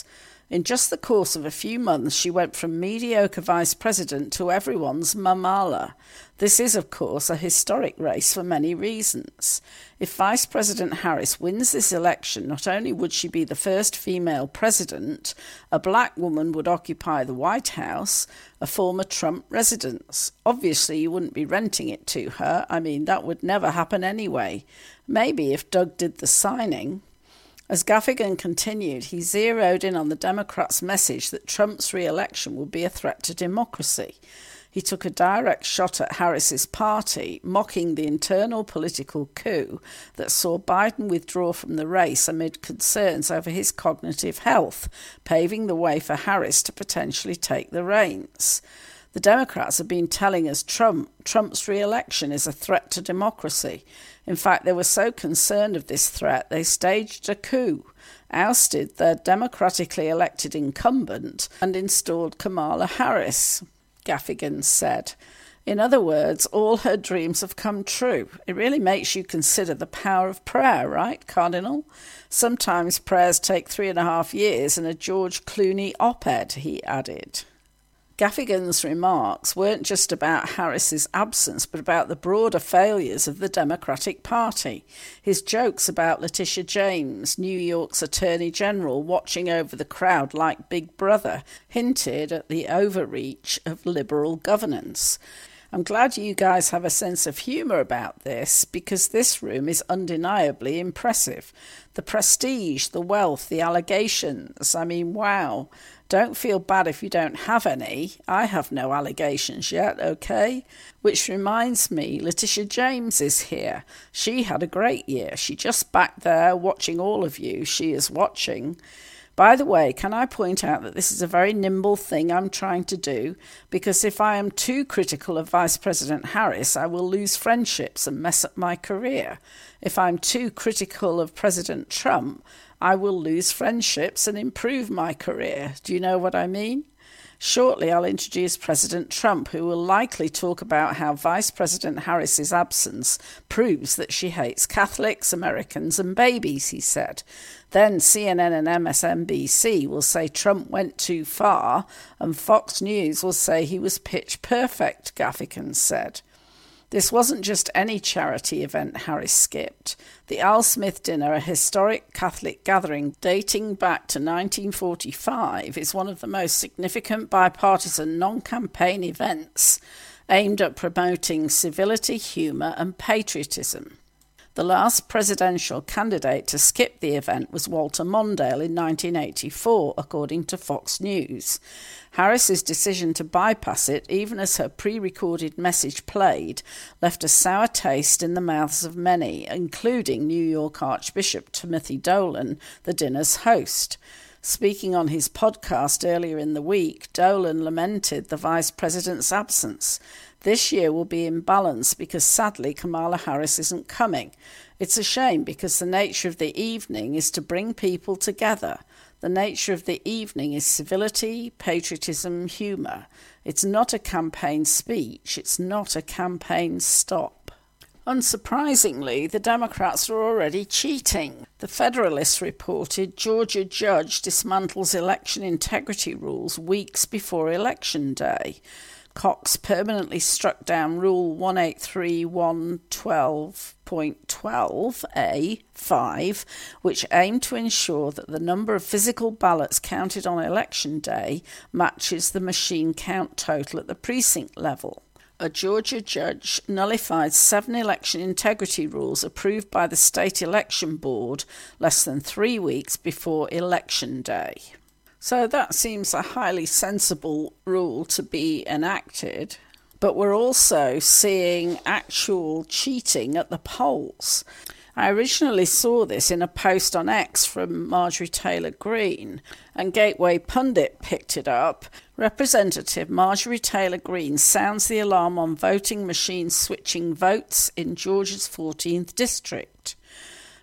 S5: In just the course of a few months, she went from mediocre vice president to everyone's mamala. This is, of course, a historic race for many reasons. If Vice President Harris wins this election, not only would she be the first female president, a black woman would occupy the White House, a former Trump residence. Obviously, you wouldn't be renting it to her. I mean, that would never happen anyway. Maybe if Doug did the signing. As Gaffigan continued, he zeroed in on the Democrats' message that Trump's re-election would be a threat to democracy. He took a direct shot at Harris's party, mocking the internal political coup that saw Biden withdraw from the race amid concerns over his cognitive health, paving the way for Harris to potentially take the reins. The Democrats have been telling us Trump, Trump's re-election is a threat to democracy. In fact, they were so concerned of this threat, they staged a coup, ousted their democratically elected incumbent, and installed Kamala Harris, Gaffigan said. In other words, all her dreams have come true. It really makes you consider the power of prayer, right, Cardinal? Sometimes prayers take three and a half years and a George Clooney op-ed, he added. Gaffigan's remarks weren't just about Harris's absence, but about the broader failures of the Democratic Party. His jokes about Letitia James, New York's Attorney General, watching over the crowd like Big Brother, hinted at the overreach of liberal governance. I'm glad you guys have a sense of humour about this, because this room is undeniably impressive. The prestige, the wealth, the allegations, I mean, wow. Don't feel bad if you don't have any. I have no allegations yet, okay? Which reminds me, Letitia James is here. She had a great year. She just back there watching all of you. She is watching. By the way, can I point out that this is a very nimble thing I'm trying to do, because if I am too critical of Vice President Harris, I will lose friendships and mess up my career. If I'm too critical of President Trump, I will lose friendships and improve my career. Do you know what I mean? Shortly, I'll introduce President Trump, who will likely talk about how Vice President Harris's absence proves that she hates Catholics, Americans and babies, he said. Then C N N and M S N B C will say Trump went too far, and Fox News will say he was pitch perfect, Gaffigan said. This wasn't just any charity event Harris skipped. The Al Smith Dinner, a historic Catholic gathering dating back to nineteen forty-five, is one of the most significant bipartisan non-campaign events aimed at promoting civility, humour and patriotism. The last presidential candidate to skip the event was Walter Mondale in nineteen eighty-four, according to Fox News. Harris's decision to bypass it, even as her pre-recorded message played, left a sour taste in the mouths of many, including New York Archbishop Timothy Dolan, the dinner's host. Speaking on his podcast earlier in the week, Dolan lamented the vice president's absence. This year will be in balance because sadly Kamala Harris isn't coming. It's a shame because the nature of the evening is to bring people together. The nature of the evening is civility, patriotism, humour. It's not a campaign speech. It's not a campaign stop. Unsurprisingly, the Democrats are already cheating. The Federalist reported Georgia judge dismantles election integrity rules weeks before Election Day. Cox permanently struck down Rule one eight three one twelve point twelve A five, which aimed to ensure that the number of physical ballots counted on Election Day matches the machine count total at the precinct level. A Georgia judge nullified seven election integrity rules approved by the State Election Board less than three weeks before Election Day. So that seems a highly sensible rule to be enacted. But we're also seeing actual cheating at the polls. I originally saw this in a post on X from Marjorie Taylor Greene, and Gateway Pundit picked it up. Representative Marjorie Taylor Greene sounds the alarm on voting machines switching votes in Georgia's fourteenth district.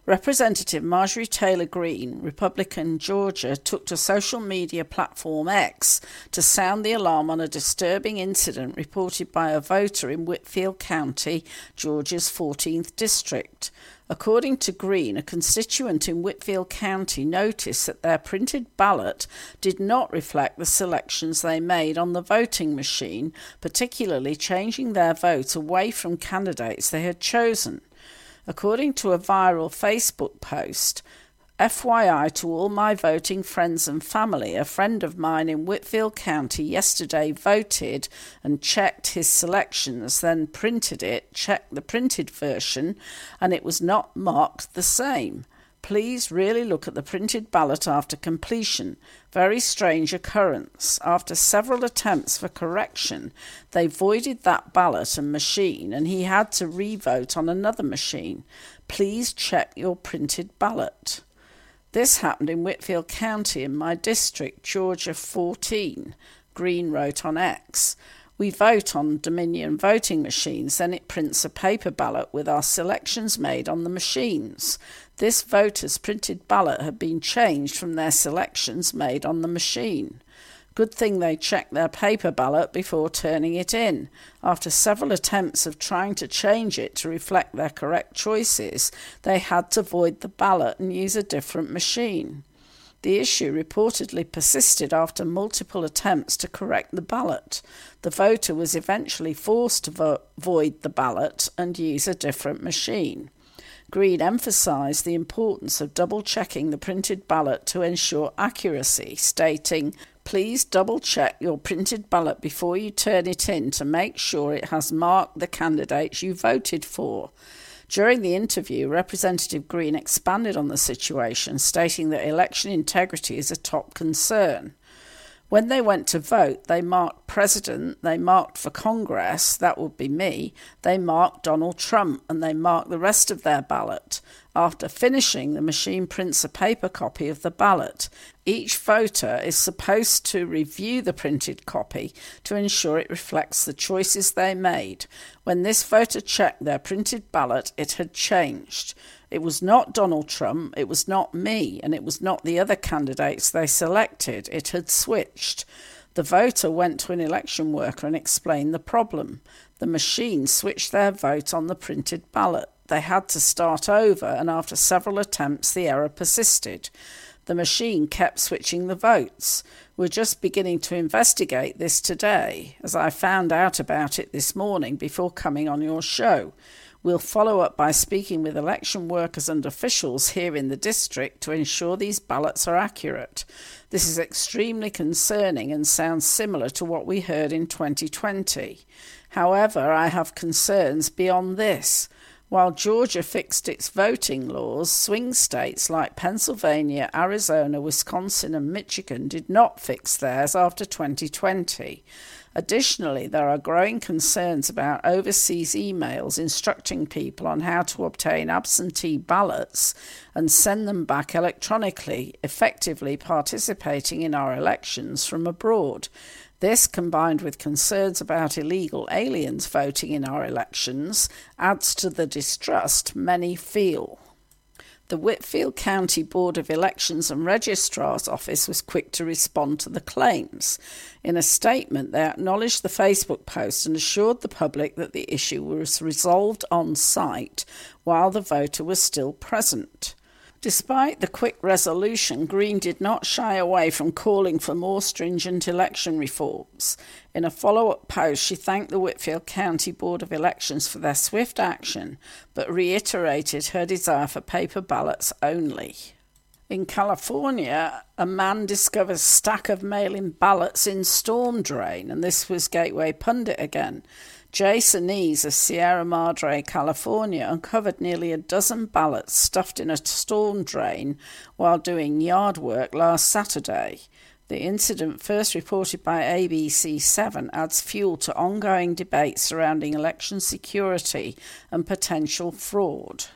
S5: Representative Marjorie Taylor Greene, Republican Georgia, took to social media platform X to sound the alarm on a disturbing incident reported by a voter in Whitfield County, Georgia's fourteenth district. According to Greene, a constituent in Whitfield County noticed that their printed ballot did not reflect the selections they made on the voting machine, particularly changing their vote away from candidates they had chosen. According to a viral Facebook post, F Y I to all my voting friends and family, a friend of mine in Whitfield County yesterday voted and checked his selections, then printed it, checked the printed version, and it was not marked the same. Please really look at the printed ballot after completion. Very strange occurrence. After several attempts for correction, they voided that ballot and machine, and he had to re-vote on another machine. Please check your printed ballot. This happened in Whitfield County in my district, Georgia fourteen, Greene wrote on X. We vote on Dominion voting machines, then it prints a paper ballot with our selections made on the machines. This voter's printed ballot had been changed from their selections made on the machine. Good thing they checked their paper ballot before turning it in. After several attempts of trying to change it to reflect their correct choices, they had to void the ballot and use a different machine. The issue reportedly persisted after multiple attempts to correct the ballot. The voter was eventually forced to vo- void the ballot and use a different machine. Greene emphasised the importance of double-checking the printed ballot to ensure accuracy, stating, "Please double-check your printed ballot before you turn it in to make sure it has marked the candidates you voted for." During the interview, Representative Greene expanded on the situation, stating that election integrity is a top concern. When they went to vote, they marked President, they marked for Congress, that would be me, they marked Donald Trump, and they marked the rest of their ballot. After finishing, the machine prints a paper copy of the ballot. Each voter is supposed to review the printed copy to ensure it reflects the choices they made. When this voter checked their printed ballot, it had changed. It was not Donald Trump, it was not me, and it was not the other candidates they selected. It had switched. The voter went to an election worker and explained the problem. The machine switched their vote on the printed ballot. They had to start over, and after several attempts, the error persisted. The machine kept switching the votes. We're just beginning to investigate this today, as I found out about it this morning before coming on your show. We'll follow up by speaking with election workers and officials here in the district to ensure these ballots are accurate. This is extremely concerning and sounds similar to what we heard in twenty twenty. However, I have concerns beyond this. While Georgia fixed its voting laws, swing states like Pennsylvania, Arizona, Wisconsin and Michigan did not fix theirs after twenty twenty. Additionally, there are growing concerns about overseas emails instructing people on how to obtain absentee ballots and send them back electronically, effectively participating in our elections from abroad. This, combined with concerns about illegal aliens voting in our elections, adds to the distrust many feel. The Whitfield County Board of Elections and Registrar's Office was quick to respond to the claims. In a statement, they acknowledged the Facebook post and assured the public that the issue was resolved on site while the voter was still present. Despite the quick resolution, Greene did not shy away from calling for more stringent election reforms. In a follow-up post, she thanked the Whitfield County Board of Elections for their swift action, but reiterated her desire for paper ballots only. In California, a man discovers stack of mail-in ballots in storm drain, and this was Gateway Pundit again. Jason Ease of Sierra Madre, California, uncovered nearly a dozen ballots stuffed in a storm drain while doing yard work last Saturday. The incident, first reported by A B C seven, adds fuel to ongoing debate surrounding election security and potential fraud.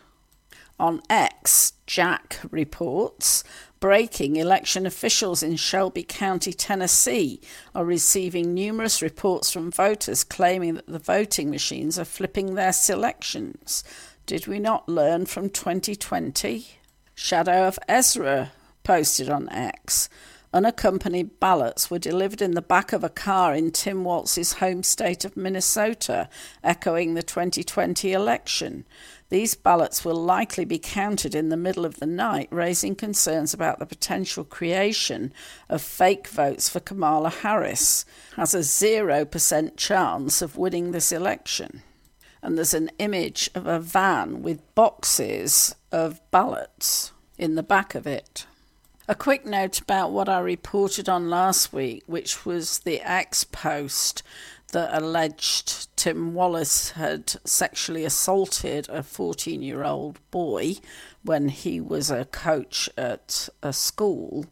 S5: On X, Jack reports, breaking, election officials in Shelby County, Tennessee are receiving numerous reports from voters claiming that the voting machines are flipping their selections. Did we not learn from twenty twenty? Shadow of Ezra posted on X. Unaccompanied ballots were delivered in the back of a car in Tim Walz's home state of Minnesota, echoing the twenty twenty election. These ballots will likely be counted in the middle of the night, raising concerns about the potential creation of fake votes for Kamala Harris, who has a zero percent chance of winning this election. And there's an image of a van with boxes of ballots in the back of it. A quick note about what I reported on last week, which was the X post that alleged Tim Walz had sexually assaulted a fourteen-year-old boy when he was a coach at a school.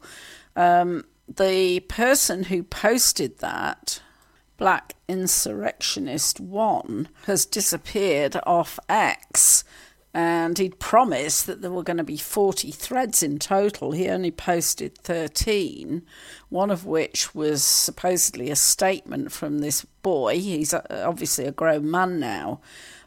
S5: Um, the person who posted that, Black Insurrectionist One, has disappeared off X. And he'd promised that there were going to be forty threads in total. He only posted thirteen, one of which was supposedly a statement from this boy. He's obviously a grown man now.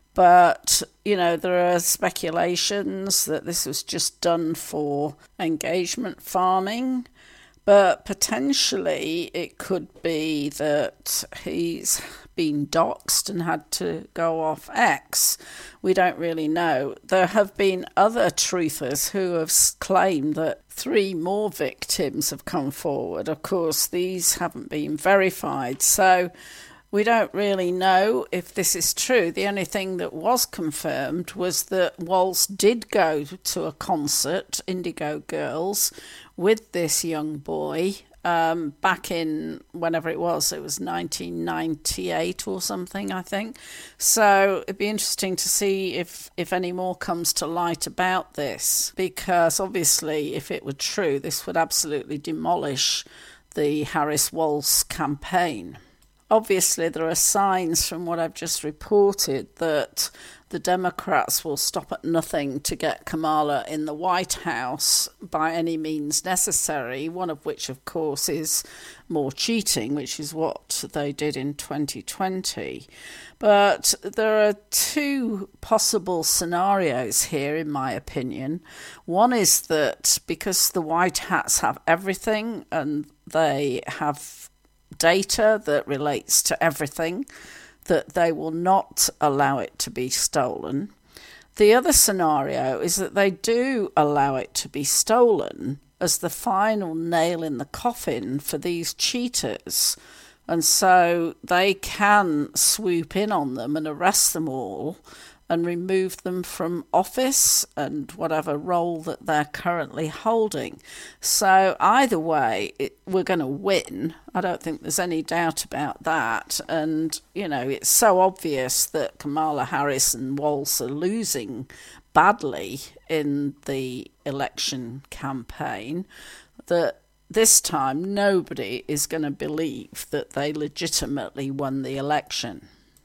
S5: But, you know, there are speculations that this was just done for engagement farming. But potentially it could be that he's been doxxed and had to go off X. We don't really know. There have been other truthers who have claimed that three more victims have come forward. Of course, these haven't been verified. So we don't really know if this is true. The only thing that was confirmed was that Walz did go to a concert, Indigo Girls, with this young boy um, back in whenever it was. It was nineteen ninety-eight or something, I think. So it'd be interesting to see if, if any more comes to light about this, because obviously if it were true, this would absolutely demolish the Harris-Walz campaign. Obviously, there are signs from what I've just reported that the Democrats will stop at nothing to get Kamala in the White House by any means necessary, one of which, of course, is more cheating, which is what they did in twenty twenty. But there are two possible scenarios here, in my opinion. One is that because the White Hats have everything and they have data that relates to everything, that they will not allow it to be stolen. The other scenario is that they do allow it to be stolen as the final nail in the coffin for these cheaters. And so they can swoop in on them and arrest them all and remove them from office and whatever role that they're currently holding. So either way, it, we're going to win. I don't think there's any doubt about that. And, you know, it's so obvious that Kamala Harris and Walz are losing badly in the election campaign that this time nobody is going to believe that they legitimately won the election.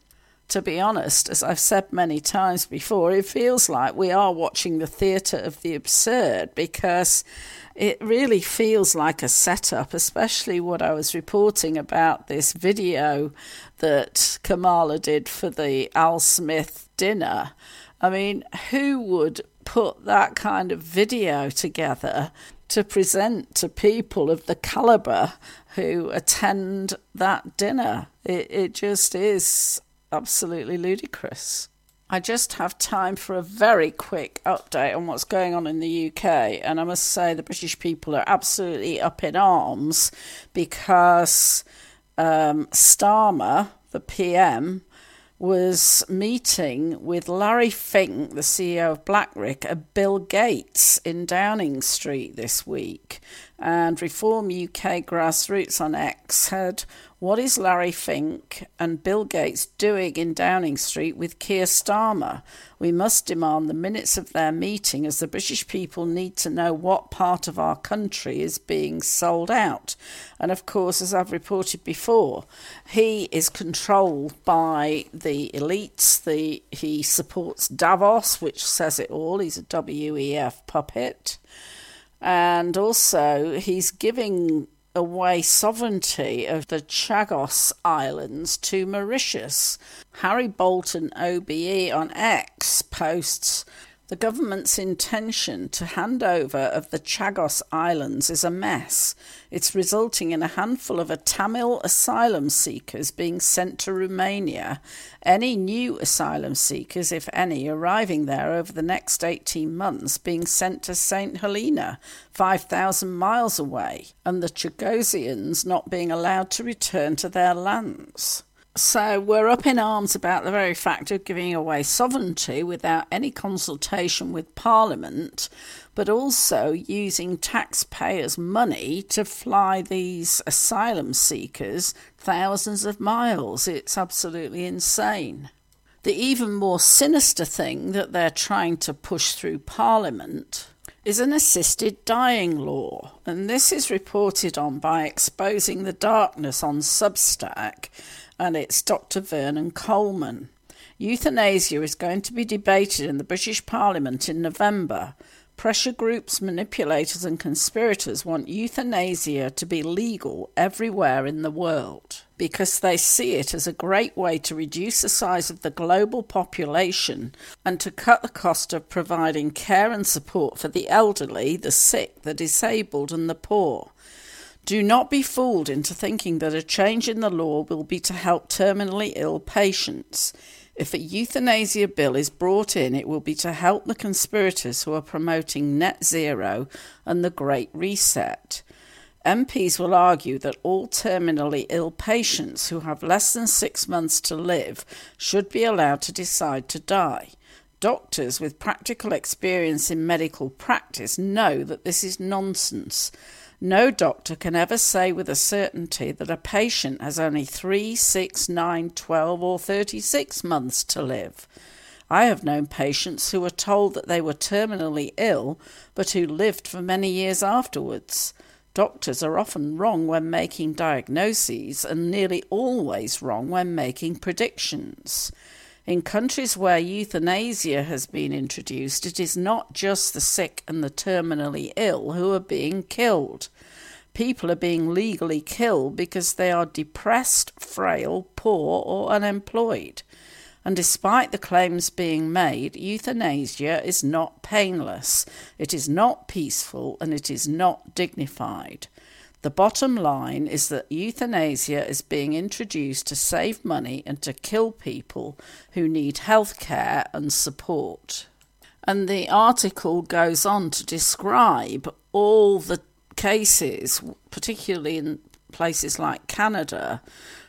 S5: To be honest, as I've said many times before, it feels like we are watching the theatre of the absurd, because it really feels like a setup, especially what I was reporting about this video that Kamala did for the Al Smith dinner. I mean, who would put that kind of video together to present to people of the calibre who attend that dinner? It, it just is absolutely ludicrous. I just have time for a very quick update on what's going on in the U K, and I must say the British people are absolutely up in arms because um, Starmer, the P M, was meeting with Larry Fink, the C E O of BlackRock, and Bill Gates in Downing Street this week. And Reform U K Grassroots on X said, "What is Larry Fink and Bill Gates doing in Downing Street with Keir Starmer? We must demand the minutes of their meeting, as the British people need to know what part of our country is being sold out." And of course, as I've reported before, he is controlled by the elites. The, he supports Davos, which says it all. He's a W E F puppet. And also, he's giving away sovereignty of the Chagos Islands to Mauritius. Harry Bolton O B E on X posts, the government's intention to hand over of the Chagos Islands is a mess. It's resulting in a handful of Tamil asylum seekers being sent to Romania. Any new asylum seekers, if any, arriving there over the next eighteen months being sent to Saint Helena, five thousand miles away, and the Chagosians not being allowed to return to their lands. So we're up in arms about the very fact of giving away sovereignty without any consultation with Parliament, but also using taxpayers' money to fly these asylum seekers thousands of miles. It's absolutely insane. The even more sinister thing that they're trying to push through Parliament is an assisted dying law, and this is reported on by Exposing the Darkness on Substack, and it's Doctor Vernon Coleman. Euthanasia is going to be debated in the British Parliament in November. Pressure groups, manipulators and conspirators want euthanasia to be legal everywhere in the world because they see it as a great way to reduce the size of the global population and to cut the cost of providing care and support for the elderly, the sick, the disabled and the poor. Do not be fooled into thinking that a change in the law will be to help terminally ill patients. If a euthanasia bill is brought in, it will be to help the conspirators who are promoting net zero and the Great Reset. M Ps will argue that all terminally ill patients who have less than six months to live should be allowed to decide to die. Doctors with practical experience in medical practice know that this is nonsense. No doctor can ever say with a certainty that a patient has only three, six, nine, twelve or thirty-six months to live. I have known patients who were told that they were terminally ill, but who lived for many years afterwards. Doctors are often wrong when making diagnoses and nearly always wrong when making predictions. In countries where euthanasia has been introduced, it is not just the sick and the terminally ill who are being killed. People are being legally killed because they are depressed, frail, poor or unemployed. And despite the claims being made, euthanasia is not painless, it is not peaceful and it is not dignified. The bottom line is that euthanasia is being introduced to save money and to kill people who need health care and support. And the article goes on to describe all the cases, particularly in places like Canada,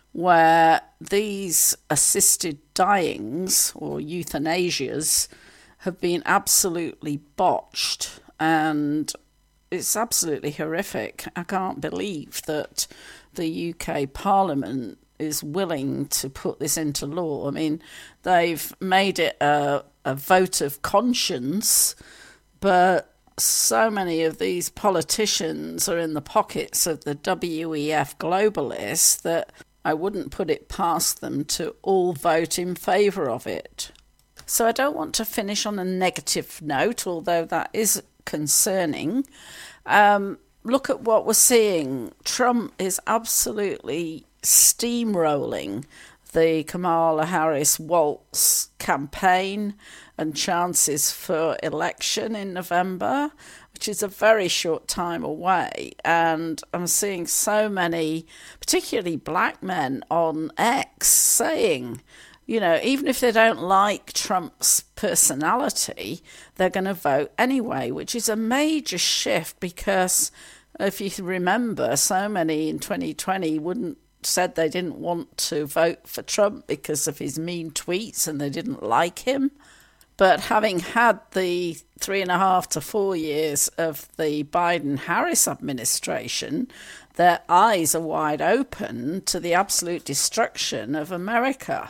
S5: where these assisted dyings or euthanasias have been absolutely botched, and it's absolutely horrific. I can't believe that the U K Parliament is willing to put this into law. I mean, they've made it a, a vote of conscience, but so many of these politicians are in the pockets of the W E F globalists that I wouldn't put it past them to all vote in favour of it. So I don't want to finish on a negative note, although that is concerning. Um, look at what we're seeing. Trump is absolutely steamrolling the Kamala Harris-Waltz campaign and chances for election in November, which is a very short time away. And I'm seeing so many, particularly black men on X, saying, you know, even if they don't like Trump's personality, they're going to vote anyway, which is a major shift because if you remember, so many in twenty twenty wouldn't said they didn't want to vote for Trump because of his mean tweets and they didn't like him. But having had the three and a half to four years of the Biden-Harris administration, their eyes are wide open to the absolute destruction of America.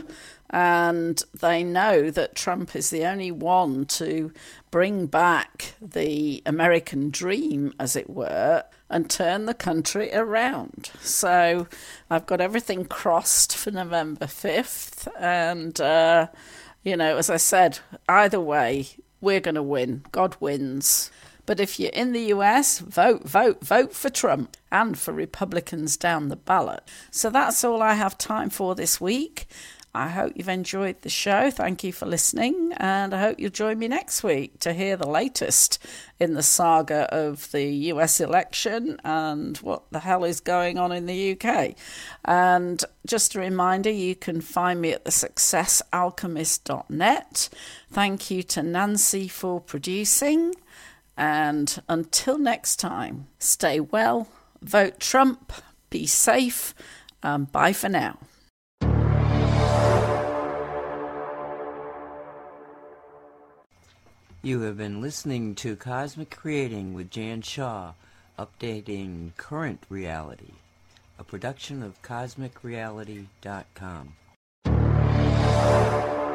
S5: And they know that Trump is the only one to bring back the American dream, as it were, and turn the country around. So I've got everything crossed for November fifth. And, uh, you know, as I said, either way, we're going to win. God wins. But if you're in the U S, vote, vote, vote for Trump and for Republicans down the ballot. So that's all I have time for this week. I hope you've enjoyed the show. Thank you for listening, and I hope you'll join me next week to hear the latest in the saga of the U S election and what the hell is going on in the U K. And just a reminder, you can find me at the success alchemist dot net. Thank you to Nancy for producing, and until next time, stay well, vote Trump, be safe, and bye for now.
S1: You have been listening to Cosmic Creating with Jan Shaw, updating current reality, a production of cosmic reality dot com.